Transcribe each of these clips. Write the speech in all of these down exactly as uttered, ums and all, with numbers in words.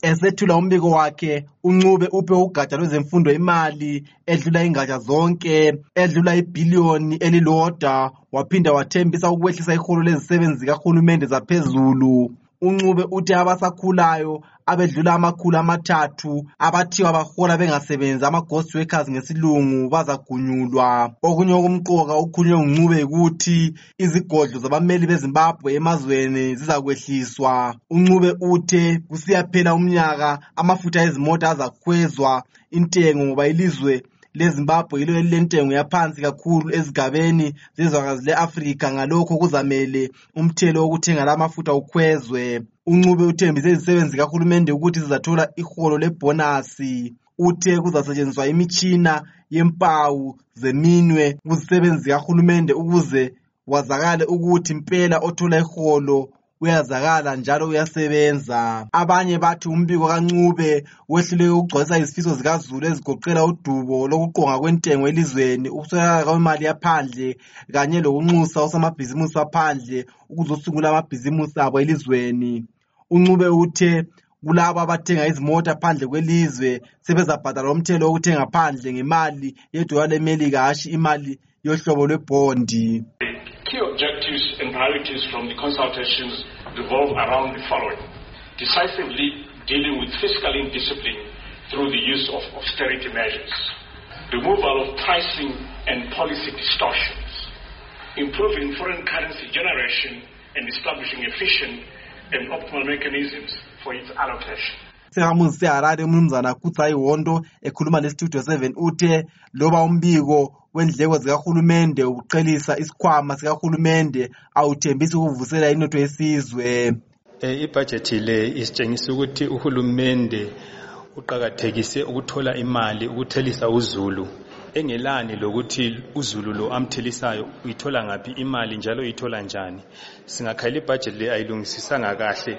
Esethula umbiko wakhe, uNcube uphe ugatsha lwezemfundo imali edlula ingatsha zonke edlula ibhiliyoni elilodwa waphinda wathembisa ukwehlisa iholo lezisebenzi zikahulumende zaphezulu. uNcube uthi abasakhulayo abedlula amakhulu amathathu abathiwa bahola bengasebenzi ama-ghost workers ngesilungu bazagunyulwa. Okunye okumqoka okukhulunywe nguNcube ukuthi izigodlo zabameli beZimbabwe emazweni zizakwehliswa. uNcube uthe kusiyaphela umnyaka amafutha ezimota azakhwezwa intengo ngoba ilizwe leZimbabwe yilo elilentengo yaphansi kakhulu ezigabeni zezwekazi le-Afrika, ngalokho kuzamele umthelo wokuthenga lamafutha ukhwezwe. uNcube uthembise izisebenzi kahulumende ukuthi zizathola iholo lebhonasi. Uthe kuzasetshenziswa imitshina yempawu zeminwe kuzisebenzi kahulumende ukuze wazakale ukuthi impela othola iholo uyazakala njalo uyasebenza. Abanye bathi umbiko kaNcube wehlule ukugcwalisa izifiso zikaZulu ezigoqela udubo lokuqonga kwentengo elizweni, ukuswelakala kwemali yaphandle kanye lokunxusa osomabhizimusi baphandle ukuzosungula amabhizimusi abo elizweni. uNcube uthe kulabo abathenga izimota phandle kwelizwe sebezabhadala umthelo wokuthenga phandle ngemali yedola leMelika hashi imali yohlobo lwebhondi. Key objectives and priorities from the consultations revolve around the following: decisively dealing with fiscal indiscipline through the use of austerity measures, removal of pricing and policy distortions, improving foreign currency generation and establishing efficient and optimal mechanisms for its allocation. Sekamuzi seHarare umnumzana Kutsai Wondo ekhuluma neStudio seven uthe loba umbiko wendleko zikahulumende ukuqelisa isikhwama sikahulumende awuthembisi ukuvusela inotho yesizwe. Ibudget le isitshengisa ukuthi uhulumende uqhakathekise ukuthola imali ukuthelisa uZulu engelani lokuthi uZulu lo amthelisayo uyithola ngapi imali njalo uyithola njani. Singakhayela ibudget le ayilungisisanga kahle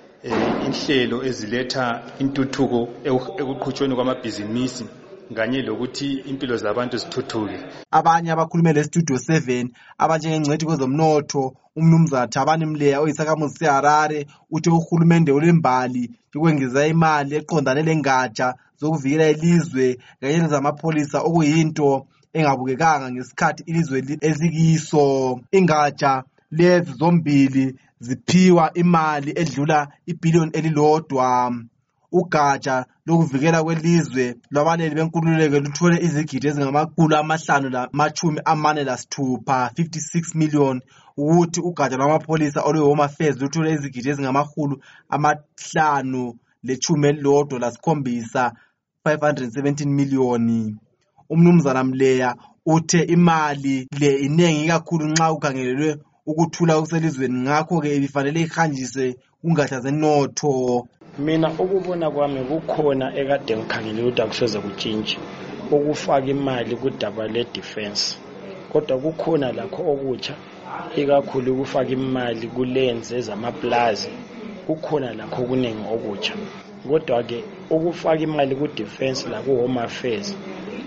inhlelo eziletha intuthuko ekuqhutshweni kwamabhizinisi kanye lokuthi impilo zabantu zithuthuke. Abanye abakhulume leStudio seven abanjengengcwethi kwezomnotho umnumzana Thabani Mleya oyisakhamuzi seHarare uthi uhulumende ulembali yokwengeza imali eqondane lengatsha zokuvikela ilizwe kanye nezamapholisa okuyinto engabukekanga ngesikhathi ilizwe ezikiso. Ingatsha lezi zombili ziphiwa imali edlula ibhiliyoni elilodwa. Ugatsha lokuvikela kwelizwe lwabaleli benkululeko luthole izigidi ezingamakhulu amahlanu lamachumi amane lasithupha fifty-six million, ukuthi ugatsha lwamapholisa olwe-Home Affairs luthole izigidi ezingamakhulu amahlanu lechumi elilodwa lasikhombisa five hundred seventeen million. Umnumzana Mleya uthe imali le inengi kakhulu nxa kukhangelelwe ukuthula okuselizweni, ngakho-ke ibifanele ihanjiswe kungatsha zenotho. Mina ukubona kwami kukhona ekade ngikhangele ukuthi akusoze kutshintshe ukufaka imali kudaba le-defense, kodwa kukhona lakho okutsha ikakhulu ukufaka imali kulenze zamaplazi, kukhona lakho kuningi okutsha. Kodwa-ke ukufaka imali ku-defense laku-Home Affairs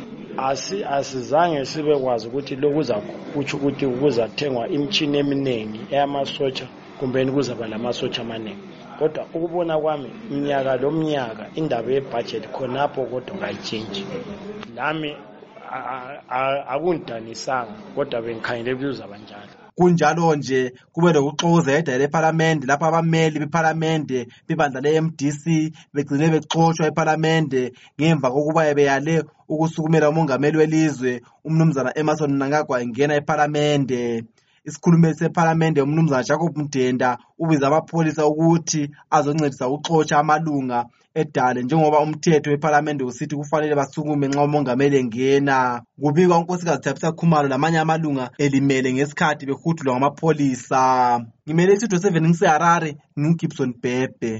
asi asizange sibe kwazi ukuthi lokuza kutsho ukuthi kuzathengwa imtshini eminingi eyamasotsha kumbe kuzaba lamasotsha amaningi. Kodwa ukubona kwami mnyaka lo mnyaka indaba yebudget khonapho kodwa ngayitshintshi. Nami akundanisanga kodwa bengikhangele kuzaba njalo. Kunjalo nje kube lokuxoza edala leParliament lapha abameli beParliament bebandla le-M D C begcine bexoshwa eParliament ngemva kokuba beyale ukusukumela umongameli welizwe umnumzana Emmerson Mnangagwa engena eParliament. Isikhulumeli seParliament umnumzana Jacob Mdenda ubiza amapholisa ukuthi azoncedisa ukuxotsha amalunga edale njengoba umthetho weParliament usithi kufanele basukume nxa umongameli engena. Kubikwa unkosikazi Thabisa Khumalo lamanye amalunga elimele ngesikhathi behudulwa ngamapholisa. Ngimele iStudio seven ngiseHarare, ngiGibson Bhebhe.